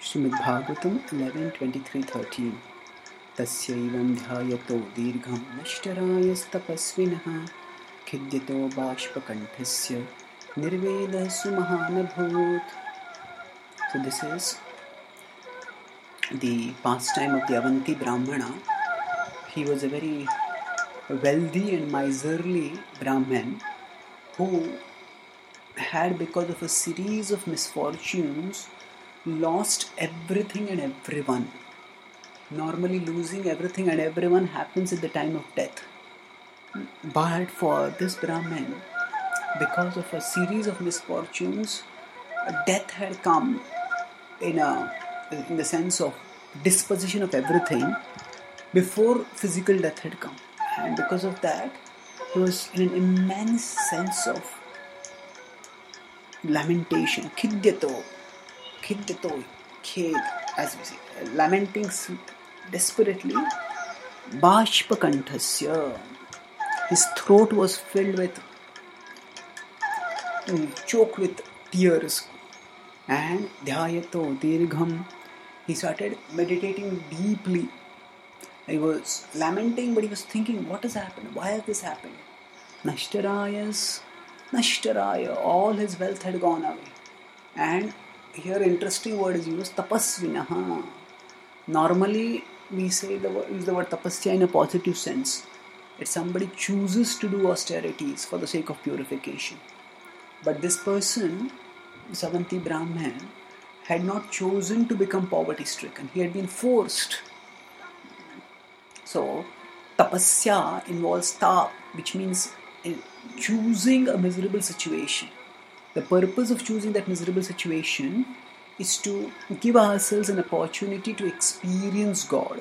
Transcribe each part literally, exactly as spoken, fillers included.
Srimad-Bhagavatam eleven twenty-three thirteen Tasyaivam dhyayato dirgham nashtarayastapasvinaha khidyato bashpakanthasya nirveda sumahanabhut. So this is the pastime of the Avanti Brahmana. He was a very wealthy and miserly Brahmin who had, because of a series of misfortunes, lost everything and everyone. Normally losing everything and everyone happens at the time of death. But for this Brahmin, because of a series of misfortunes, death had come in a in the sense of disposition of everything before physical death had come. And because of that, he was in an immense sense of lamentation. Khidyato. Khidyato. Khed, as we say. Lamenting desperately. Bashpakanthasya. His throat was filled with, choked with tears. And dhyayato dirgham. He started meditating deeply. He was lamenting, but he was thinking, what has happened? Why has this happened? Nashtarayas, Nashtaraya, all his wealth had gone away. And here interesting word is used, tapasvinaha. Normally we say the word, use the word tapasya in a positive sense. It's somebody chooses to do austerities for the sake of purification. But this person, Avanti Brahman, had not chosen to become poverty stricken. He had been forced. So, tapasya involves tap, which means choosing a miserable situation. The purpose of choosing that miserable situation is to give ourselves an opportunity to experience God.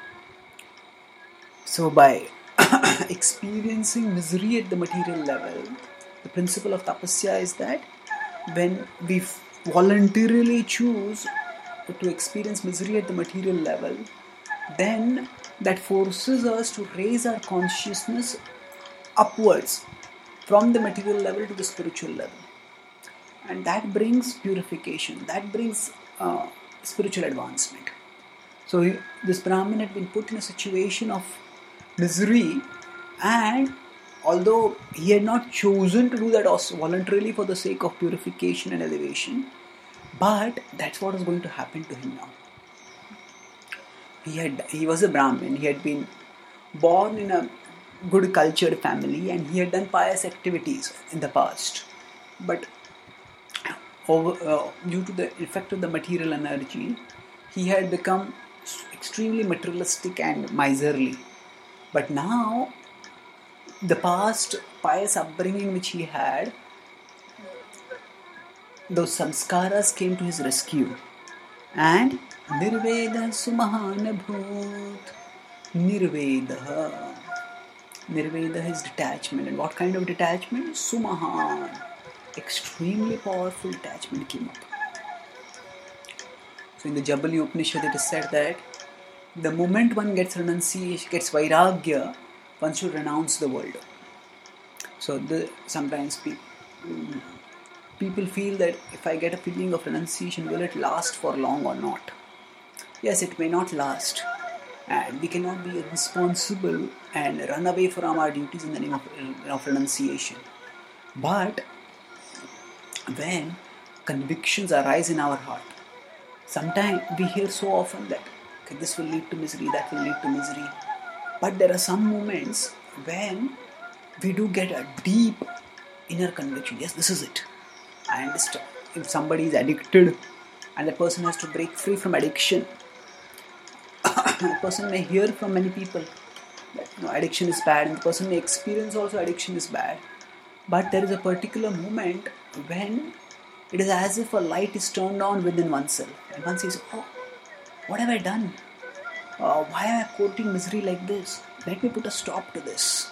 So, by experiencing misery at the material level, the principle of tapasya is that when we voluntarily choose to experience misery at the material level, then that forces us to raise our consciousness upwards from the material level to the spiritual level. And that brings purification, that brings uh, spiritual advancement. So he, this Brahmin had been put in a situation of misery, and although he had not chosen to do that voluntarily for the sake of purification and elevation, but that's what was going to happen to him now. He had he was a Brahmin, he had been born in a good cultured family, and he had done pious activities in the past. But over, uh, due to the effect of the material energy, he had become extremely materialistic and miserly. But now, the past pious upbringing which he had, those samskaras came to his rescue. And Nirveda Sumahanabhut. Nirveda. Nirveda is detachment. And what kind of detachment? Sumahan. Extremely powerful detachment came up. So in the Jabali Upanishad it is said that the moment one gets renunciation, gets vairagya, one should renounce the world. So the, sometimes people, people feel that if I get a feeling of renunciation, will it last for long or not? Yes, it may not last. And we cannot be irresponsible and run away from our duties in the name of, of renunciation. But when convictions arise in our heart, sometimes we hear so often that okay, this will lead to misery, that will lead to misery. But there are some moments when we do get a deep inner conviction. Yes, this is it. I understand. If somebody is addicted and the person has to break free from addiction, the person may hear from many people that you know, addiction is bad, and the person may experience also addiction is bad. But there is a particular moment when it is as if a light is turned on within oneself, and one says, oh, what have I done? Uh, why am I courting misery like this? Let me put a stop to this.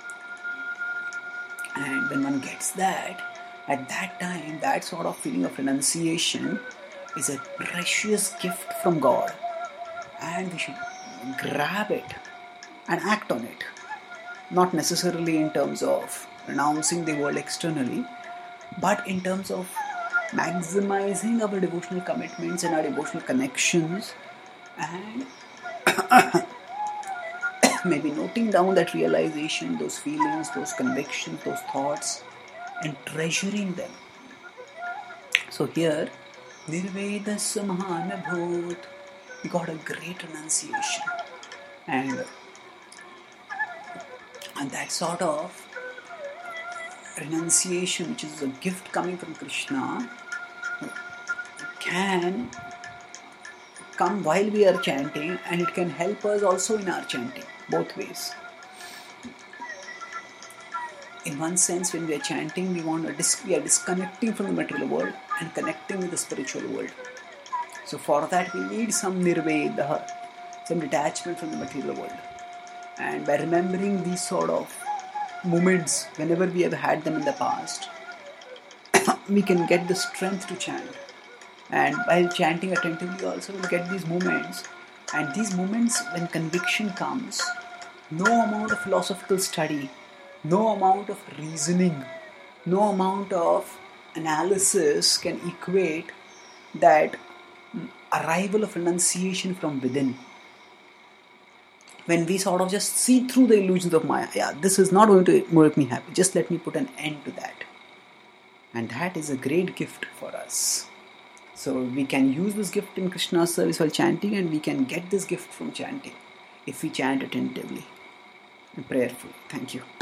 And when one gets that, at that time, that sort of feeling of renunciation is a precious gift from God. And we should grab it and act on it. Not necessarily in terms of renouncing the world externally, but in terms of maximizing our devotional commitments and our devotional connections, and maybe noting down that realization, those feelings, those convictions, those thoughts, and treasuring them. So here, Nirvedasya Mahanabhut, we got a great renunciation. And, and that sort of renunciation, which is a gift coming from Krishna, can come while we are chanting, and it can help us also in our chanting, both ways. In one sense, when we are chanting, we want to dis- we are disconnecting from the material world and connecting with the spiritual world. So for that, we need some nirveda, some detachment from the material world. And by remembering these sort of moments, whenever we have had them in the past, we can get the strength to chant. And while chanting attentively also, we'll get these moments. And these moments, when conviction comes, no amount of philosophical study, no amount of reasoning, no amount of analysis can equate that arrival of renunciation from within. When we sort of just see through the illusions of Maya, yeah, this is not going to make me happy, just let me put an end to that. And that is a great gift for us. So we can use this gift in Krishna's service while chanting, and we can get this gift from chanting if we chant attentively and prayerfully. Thank you.